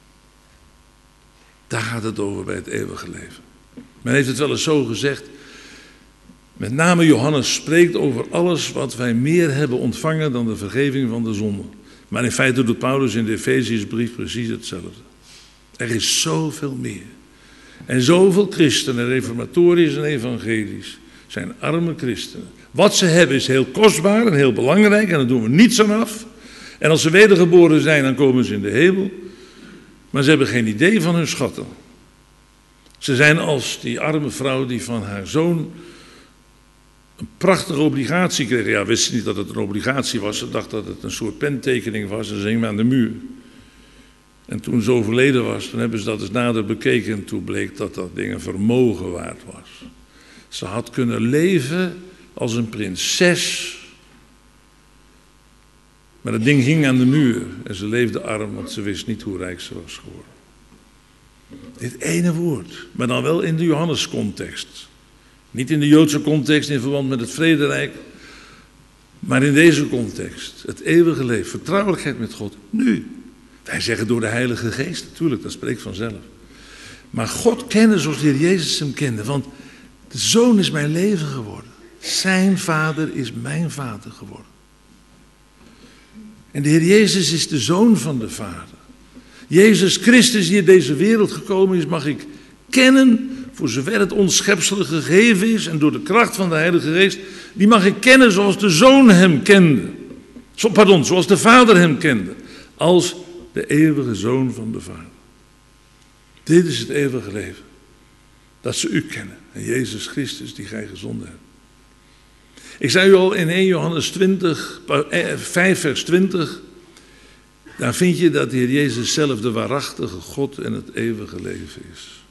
daar gaat het over bij het eeuwige leven. Men heeft het wel eens zo gezegd, met name Johannes spreekt over alles wat wij meer hebben ontvangen dan de vergeving van de zonde. Maar in feite doet Paulus in de Efeziërsbrief precies hetzelfde. Er is zoveel meer. En zoveel christenen, reformatorisch en evangelisch, zijn arme christenen. Wat ze hebben is heel kostbaar en heel belangrijk en daar doen we niets aan af. En als ze wedergeboren zijn, dan komen ze in de hemel. Maar ze hebben geen idee van hun schatten. Ze zijn als die arme vrouw die van haar zoon een prachtige obligatie kreeg. Ja, wist ze niet dat het een obligatie was. Ze dacht dat het een soort pentekening was en ze hing aan de muur. En toen ze overleden was, toen hebben ze dat eens nader bekeken. En toen bleek dat dat ding een vermogen waard was. Ze had kunnen leven als een prinses. Maar dat ding hing aan de muur. En ze leefde arm, want ze wist niet hoe rijk ze was geworden. Dit ene woord, maar dan wel in de Johannes-context. Niet in de Joodse context in verband met het vrederijk, maar in deze context. Het eeuwige leven, vertrouwelijkheid met God, nu. Wij zeggen door de Heilige Geest, natuurlijk, dat spreekt vanzelf. Maar God kennen zoals de Heer Jezus hem kende, want de Zoon is mijn leven geworden. Zijn Vader is mijn Vader geworden. En de Heer Jezus is de Zoon van de Vader. Jezus Christus die in deze wereld gekomen is, mag ik kennen, voor zover het ons schepselen gegeven is en door de kracht van de Heilige Geest, die mag ik kennen zoals de Zoon hem kende. Zoals de Vader hem kende, als de eeuwige Zoon van de Vader. Dit is het eeuwige leven, dat ze u kennen en Jezus Christus die gij gezonden hebt. Ik zei u al in 1 Johannes 5 vers 20, daar vind je dat de Heer Jezus zelf de waarachtige God en het eeuwige leven is.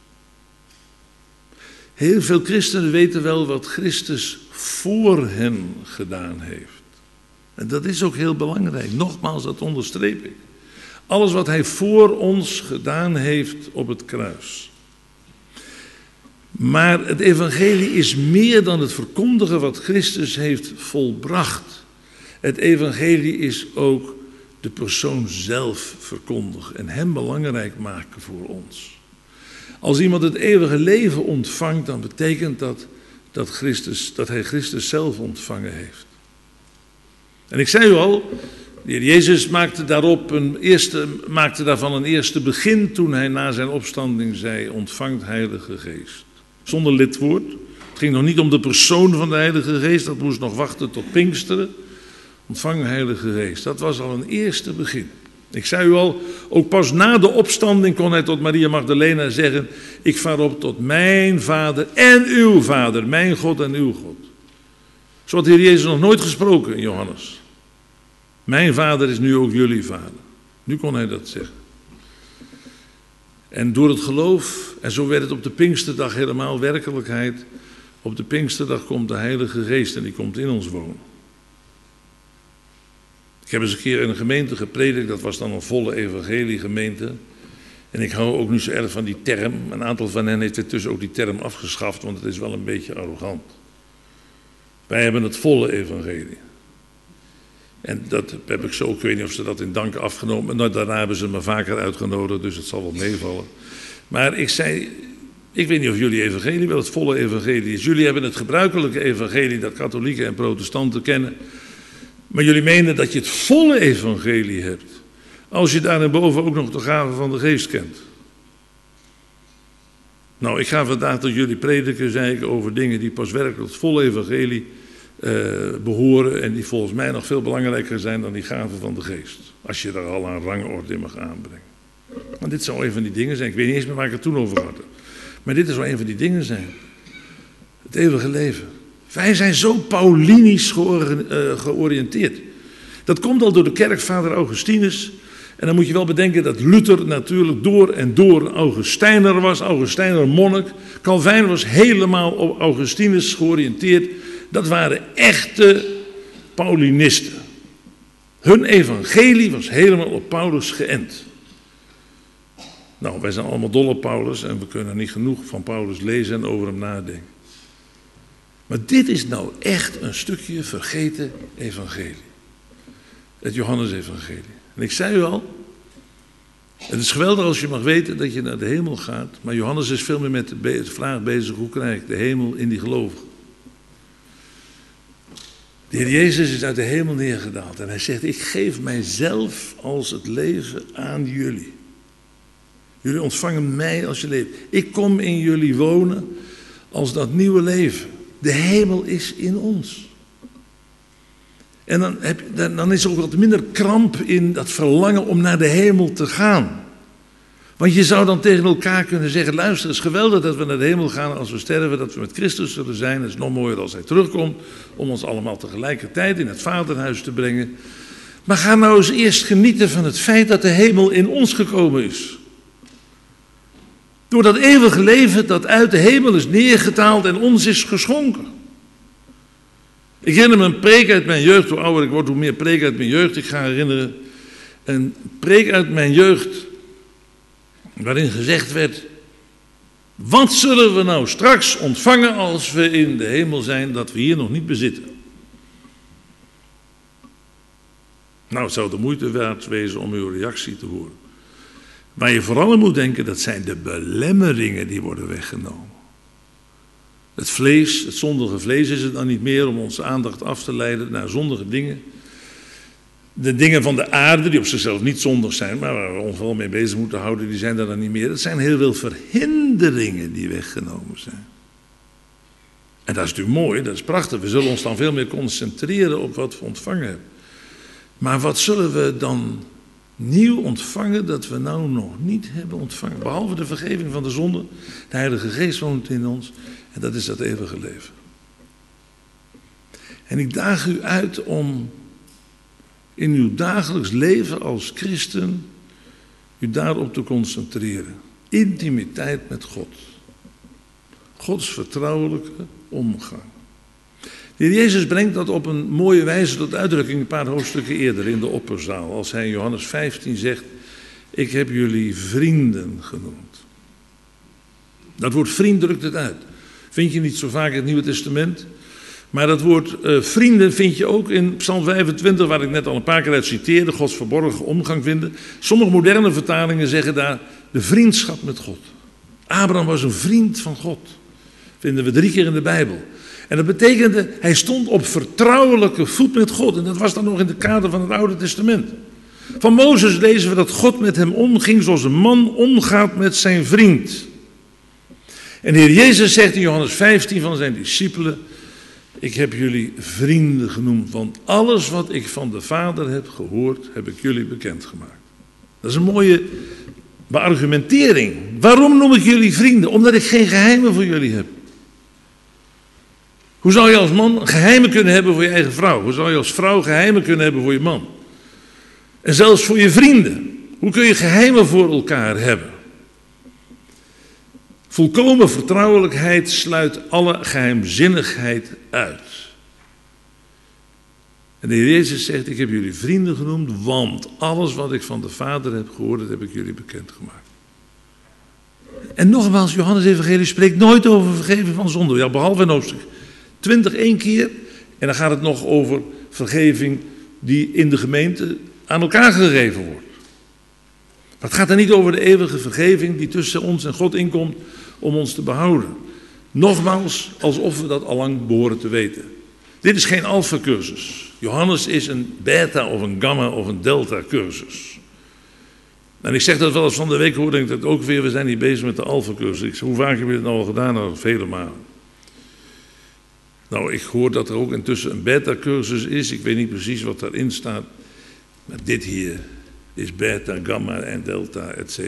Heel veel christenen weten wel wat Christus voor hen gedaan heeft. En dat is ook heel belangrijk. Nogmaals, dat onderstreep ik. Alles wat hij voor ons gedaan heeft op het kruis. Maar het evangelie is meer dan het verkondigen wat Christus heeft volbracht. Het evangelie is ook de persoon zelf verkondigen en hem belangrijk maken voor ons. Als iemand het eeuwige leven ontvangt, dan betekent dat hij Christus zelf ontvangen heeft. En ik zei u al, de Heer Jezus maakte daarvan een eerste begin toen hij na zijn opstanding zei, ontvangt Heilige Geest. Zonder lidwoord. Het ging nog niet om de persoon van de Heilige Geest, dat moest nog wachten tot Pinksteren. Ontvang Heilige Geest. Dat was al een eerste begin. Ik zei u al, ook pas na de opstanding kon hij tot Maria Magdalena zeggen, ik vaar op tot mijn Vader en uw Vader, mijn God en uw God. Zo had de Heer Jezus nog nooit gesproken in Johannes. Mijn Vader is nu ook jullie Vader. Nu kon hij dat zeggen. En door het geloof, en zo werd het op de Pinksterdag helemaal werkelijkheid, op de Pinksterdag komt de Heilige Geest en die komt in ons wonen. Ik heb eens een keer in een gemeente gepredikt, dat was dan een volle evangeliegemeente. En ik hou ook niet zo erg van die term. Een aantal van hen heeft intussen ook die term afgeschaft, want het is wel een beetje arrogant. Wij hebben het volle evangelie. En dat heb ik zo, ik weet niet of ze dat in dank afgenomen. Nou, daarna hebben ze me vaker uitgenodigd, dus het zal wel meevallen. Maar ik zei, ik weet niet of jullie evangelie wel het volle evangelie is. Jullie hebben het gebruikelijke evangelie dat katholieken en protestanten kennen. Maar jullie menen dat je het volle evangelie hebt, als je daarboven ook nog de gave van de geest kent. Nou, ik ga vandaag tot jullie prediken, zei ik, over dingen die pas werkelijk het volle evangelie behoren en die volgens mij nog veel belangrijker zijn dan die gave van de geest. Als je daar al een rangorde in mag aanbrengen. Want dit zou een van die dingen zijn. Ik weet niet eens meer waar ik het toen over had. Maar dit zou een van die dingen zijn. Het eeuwige leven. Wij zijn zo Paulinisch georiënteerd. Dat komt al door de kerkvader Augustinus. En dan moet je wel bedenken dat Luther natuurlijk door en door Augustijner was. Augustijner monnik. Calvijn was helemaal op Augustinus georiënteerd. Dat waren echte Paulinisten. Hun evangelie was helemaal op Paulus geënt. Nou, wij zijn allemaal dol op Paulus en we kunnen niet genoeg van Paulus lezen en over hem nadenken. Maar dit is nou echt een stukje vergeten evangelie. Het Johannes-evangelie. En ik zei u al, het is geweldig als je mag weten dat je naar de hemel gaat. Maar Johannes is veel meer met de vraag bezig, hoe krijg ik de hemel in die gelovigen? De Heer Jezus is uit de hemel neergedaald en hij zegt, ik geef mijzelf als het leven aan jullie. Jullie ontvangen mij als je leeft. Ik kom in jullie wonen als dat nieuwe leven. De hemel is in ons. En dan is er ook wat minder kramp in dat verlangen om naar de hemel te gaan. Want je zou dan tegen elkaar kunnen zeggen, luister, het is geweldig dat we naar de hemel gaan als we sterven, dat we met Christus zullen zijn. Het is nog mooier als hij terugkomt om ons allemaal tegelijkertijd in het vaderhuis te brengen. Maar ga nou eens eerst genieten van het feit dat de hemel in ons gekomen is. Door dat eeuwige leven dat uit de hemel is neergetaald en ons is geschonken. Ik herinner me een preek uit mijn jeugd, hoe ouder ik word, hoe meer preek uit mijn jeugd. Ik ga herinneren een preek uit mijn jeugd, waarin gezegd werd, wat zullen we nou straks ontvangen als we in de hemel zijn dat we hier nog niet bezitten? Nou, het zou de moeite waard wezen om uw reactie te horen. Waar je vooral aan moet denken, dat zijn de belemmeringen die worden weggenomen. Het vlees, het zondige vlees is het dan niet meer om onze aandacht af te leiden naar zondige dingen. De dingen van de aarde, die op zichzelf niet zondig zijn, maar waar we ons wel mee bezig moeten houden, die zijn er dan niet meer. Dat zijn heel veel verhinderingen die weggenomen zijn. En dat is natuurlijk mooi, dat is prachtig. We zullen ons dan veel meer concentreren op wat we ontvangen hebben. Maar wat zullen we dan nieuw ontvangen dat we nou nog niet hebben ontvangen? Behalve de vergeving van de zonde, de Heilige Geest woont in ons en dat is dat eeuwige leven. En ik daag u uit om in uw dagelijks leven als christen u daarop te concentreren. Intimiteit met God. Gods vertrouwelijke omgang. De Heer Jezus brengt dat op een mooie wijze tot uitdrukking een paar hoofdstukken eerder in de opperzaal. Als hij in Johannes 15 zegt, ik heb jullie vrienden genoemd. Dat woord vriend drukt het uit. Vind je niet zo vaak in het Nieuwe Testament? Maar dat woord vrienden vind je ook in Psalm 25, waar ik net al een paar keer uit citeerde, Gods verborgen omgang vinden. Sommige moderne vertalingen zeggen daar de vriendschap met God. Abraham was een vriend van God. Vinden we 3 keer in de Bijbel. En dat betekende, hij stond op vertrouwelijke voet met God. En dat was dan nog in het kader van het Oude Testament. Van Mozes lezen we dat God met hem omging zoals een man omgaat met zijn vriend. En de Heer Jezus zegt in Johannes 15 van zijn discipelen, ik heb jullie vrienden genoemd, want alles wat ik van de Vader heb gehoord, heb ik jullie bekendgemaakt. Dat is een mooie beargumentering. Waarom noem ik jullie vrienden? Omdat ik geen geheimen voor jullie heb. Hoe zou je als man geheimen kunnen hebben voor je eigen vrouw? Hoe zou je als vrouw geheimen kunnen hebben voor je man? En zelfs voor je vrienden. Hoe kun je geheimen voor elkaar hebben? Volkomen vertrouwelijkheid sluit alle geheimzinnigheid uit. En de Heer Jezus zegt, ik heb jullie vrienden genoemd, want alles wat ik van de Vader heb gehoord, dat heb ik jullie bekendgemaakt. En nogmaals, Johannes Evangelie spreekt nooit over vergeving van zonde. Ja, behalve in hoofdstuk 20 één keer. En dan gaat het nog over vergeving die in de gemeente aan elkaar gegeven wordt. Maar het gaat er niet over de eeuwige vergeving die tussen ons en God inkomt om ons te behouden. Nogmaals, alsof we dat allang behoren te weten. Dit is geen alfa-cursus. Johannes is een beta of een gamma of een delta-cursus. En ik zeg dat wel eens van de week, hoorde ik dat ook weer, we zijn hier bezig met de alfa-cursus. Ik zeg, hoe vaak heb je het nou al gedaan? Nou, vele malen. Nou, ik hoor dat er ook intussen een beta-cursus is. Ik weet niet precies wat daarin staat. Maar dit hier, is beta, gamma en delta, etc.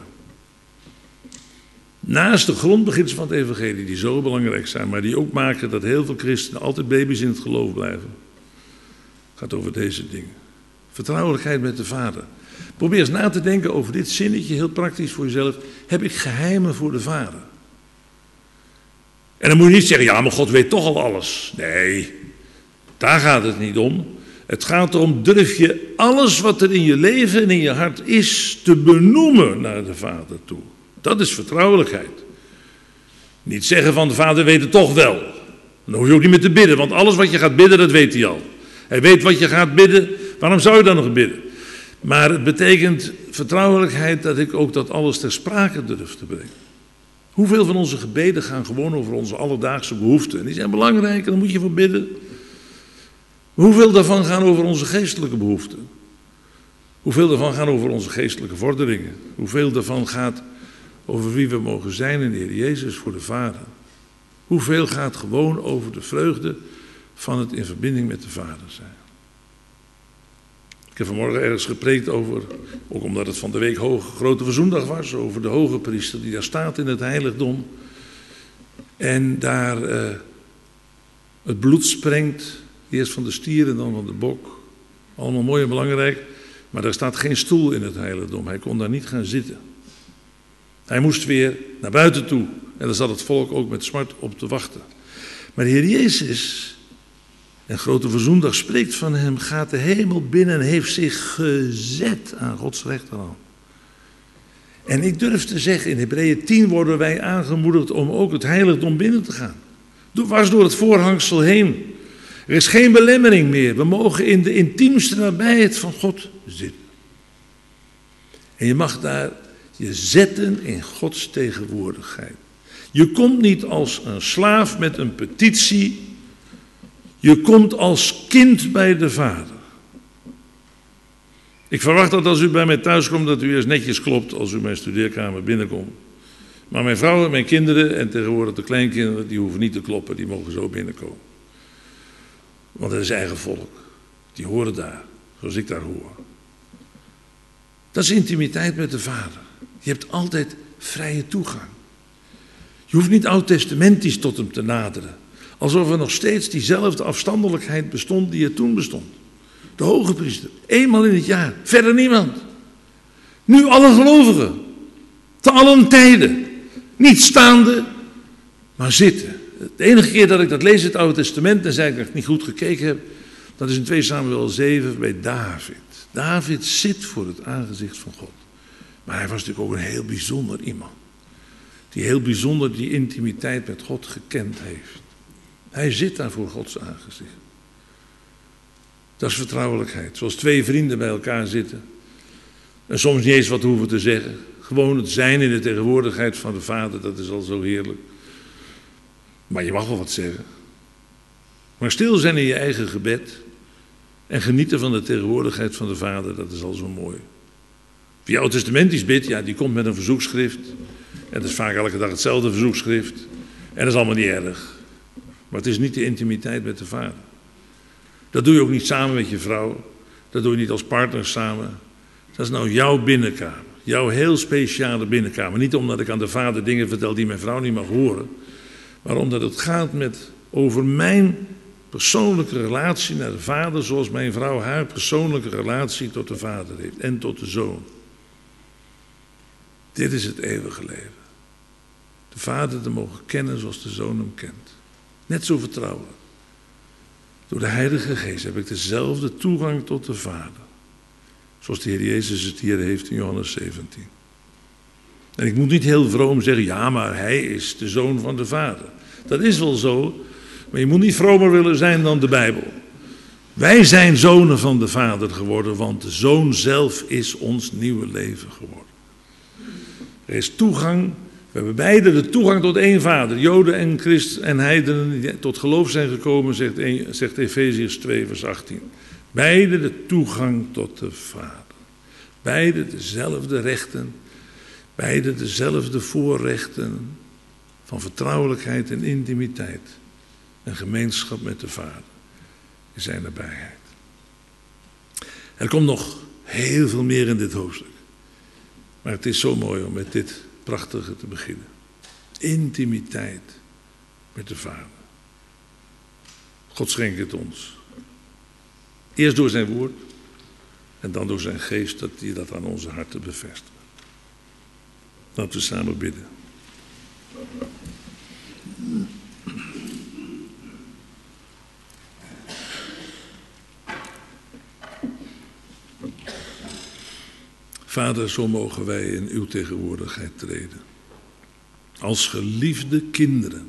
Naast de grondbeginselen van het evangelie, die zo belangrijk zijn, maar die ook maken dat heel veel christenen altijd baby's in het geloof blijven. Het gaat over deze dingen. Vertrouwelijkheid met de Vader. Probeer eens na te denken over dit zinnetje, heel praktisch voor jezelf. Heb ik geheimen voor de Vader? En dan moet je niet zeggen, ja, maar God weet toch al alles. Nee, daar gaat het niet om. Het gaat erom, durf je alles wat er in je leven en in je hart is te benoemen naar de Vader toe. Dat is vertrouwelijkheid. Niet zeggen van de Vader weet het toch wel. Dan hoef je ook niet meer te bidden, want alles wat je gaat bidden, dat weet hij al. Hij weet wat je gaat bidden, waarom zou je dan nog bidden? Maar het betekent vertrouwelijkheid dat ik ook dat alles ter sprake durf te brengen. Hoeveel van onze gebeden gaan gewoon over onze alledaagse behoeften? En die zijn belangrijk en daar moet je voor bidden. Hoeveel daarvan gaan over onze geestelijke behoeften? Hoeveel daarvan gaan over onze geestelijke vorderingen? Hoeveel daarvan gaat over wie we mogen zijn in de Heer Jezus voor de Vader? Hoeveel gaat gewoon over de vreugde van het in verbinding met de Vader zijn? Ik heb vanmorgen ergens gepreekt over, ook omdat het van de week Grote Verzoendag was, over de hoge priester die daar staat in het heiligdom. En daar het bloed sprengt, eerst van de stier en dan van de bok. Allemaal mooi en belangrijk, maar daar staat geen stoel in het heiligdom. Hij kon daar niet gaan zitten. Hij moest weer naar buiten toe. En daar zat het volk ook met smart op te wachten. Maar de Heer Jezus, en Grote Verzoendag spreekt van hem, gaat de hemel binnen en heeft zich gezet aan Gods rechterhand. En ik durf te zeggen, in Hebreeën 10 worden wij aangemoedigd om ook het heiligdom binnen te gaan. Dwars door het voorhangsel heen. Er is geen belemmering meer. We mogen in de intiemste nabijheid van God zitten. En je mag daar je zetten in Gods tegenwoordigheid. Je komt niet als een slaaf met een petitie. Je komt als kind bij de Vader. Ik verwacht dat als u bij mij thuis komt, dat u eerst netjes klopt als u mijn studeerkamer binnenkomt. Maar mijn vrouw en mijn kinderen en tegenwoordig de kleinkinderen, die hoeven niet te kloppen, die mogen zo binnenkomen. Want het is eigen volk. Die horen daar, zoals ik daar hoor. Dat is intimiteit met de Vader. Je hebt altijd vrije toegang. Je hoeft niet oud-testamentisch tot hem te naderen. Alsof er nog steeds diezelfde afstandelijkheid bestond die er toen bestond. De hoge priester, eenmaal in het jaar, verder niemand. Nu alle gelovigen, te allen tijden. Niet staande, maar zitten. De enige keer dat ik dat lees in het Oude Testament, en zei ik dat ik niet goed gekeken heb, dat is in 2 Samuel 7 bij David. David zit voor het aangezicht van God. Maar hij was natuurlijk ook een heel bijzonder iemand. Die heel bijzonder die intimiteit met God gekend heeft. Hij zit daar voor Gods aangezicht. Dat is vertrouwelijkheid. Zoals 2 vrienden bij elkaar zitten. En soms niet eens wat hoeven te zeggen. Gewoon het zijn in de tegenwoordigheid van de Vader, dat is al zo heerlijk. Maar je mag wel wat zeggen. Maar stil zijn in je eigen gebed. En genieten van de tegenwoordigheid van de Vader, dat is al zo mooi. Wie oud-testamentisch bidt, ja, die komt met een verzoekschrift. En dat is vaak elke dag hetzelfde verzoekschrift. En dat is allemaal niet erg. Maar het is niet de intimiteit met de Vader. Dat doe je ook niet samen met je vrouw. Dat doe je niet als partner samen. Dat is nou jouw binnenkamer. Jouw heel speciale binnenkamer. Niet omdat ik aan de Vader dingen vertel die mijn vrouw niet mag horen. Maar omdat het gaat over mijn persoonlijke relatie naar de Vader. Zoals mijn vrouw haar persoonlijke relatie tot de Vader heeft. En tot de Zoon. Dit is het eeuwige leven. De Vader te mogen kennen zoals de Zoon hem kent. Net zo vertrouwen. Door de Heilige Geest heb ik dezelfde toegang tot de Vader. Zoals de Heer Jezus het hier heeft in Johannes 17. En ik moet niet heel vroom zeggen, ja, maar hij is de Zoon van de Vader. Dat is wel zo, maar je moet niet vromer willen zijn dan de Bijbel. Wij zijn zonen van de Vader geworden, want de Zoon zelf is ons nieuwe leven geworden. Er is toegang. We hebben beide de toegang tot één Vader. Joden en Christen en heidenen die tot geloof zijn gekomen, zegt Efeziërs 2 vers 18. Beide de toegang tot de Vader. Beide dezelfde rechten. Beide dezelfde voorrechten van vertrouwelijkheid en intimiteit. En gemeenschap met de Vader in zijn nabijheid. Er komt nog Heel veel meer in dit hoofdstuk. Maar het is zo mooi om met dit prachtige te beginnen. Intimiteit met de Vader. God schenkt het ons. Eerst door zijn woord en dan door zijn geest dat hij dat aan onze harten bevestigt. Laten we samen bidden. Vader, zo mogen wij in uw tegenwoordigheid treden. Als geliefde kinderen.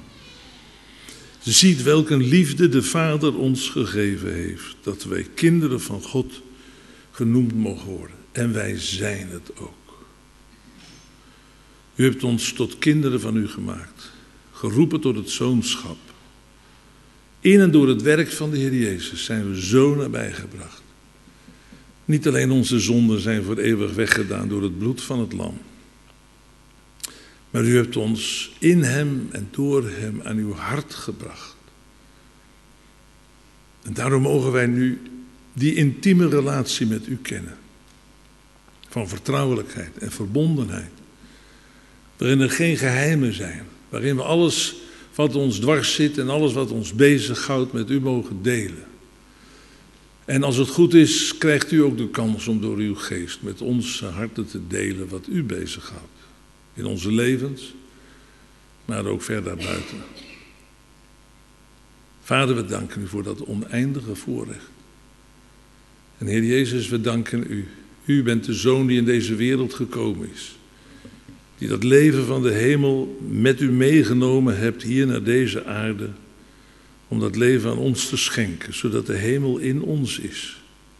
Ziet welke liefde de Vader ons gegeven heeft. Dat wij kinderen van God genoemd mogen worden. En wij zijn het ook. U hebt ons tot kinderen van u gemaakt. Geroepen tot het zoonschap. In en door het werk van de Heer Jezus zijn we zo nabijgebracht. Niet alleen onze zonden zijn voor eeuwig weggedaan door het bloed van het lam. Maar u hebt ons in hem en door hem aan uw hart gebracht. En daarom mogen wij nu die intieme relatie met u kennen. Van vertrouwelijkheid en verbondenheid. Waarin er geen geheimen zijn. Waarin we alles wat ons dwars zit en alles wat ons bezighoudt met u mogen delen. En als het goed is, krijgt u ook de kans om door uw geest met onze harten te delen wat u bezighoudt. In onze levens, maar ook ver daarbuiten. Vader, we danken u voor dat oneindige voorrecht. En Heer Jezus, we danken u. U bent de Zoon die in deze wereld gekomen is. Die dat leven van de hemel met u meegenomen hebt hier naar deze aarde. Om dat leven aan ons te schenken, zodat de hemel in ons is.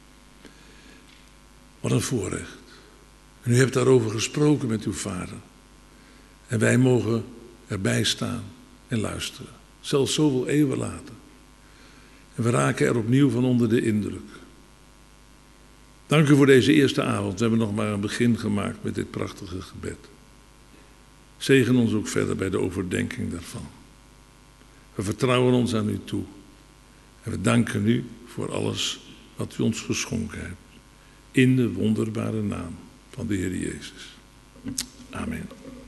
Wat een voorrecht. En u hebt daarover gesproken met uw Vader. En wij mogen erbij staan en luisteren. Zelfs zoveel eeuwen later. En we raken er opnieuw van onder de indruk. Dank u voor deze eerste avond. We hebben nog maar een begin gemaakt met dit prachtige gebed. Zegen ons ook verder bij de overdenking daarvan. We vertrouwen ons aan u toe. En we danken u voor alles wat u ons geschonken hebt. In de wonderbare naam van de Heer Jezus. Amen.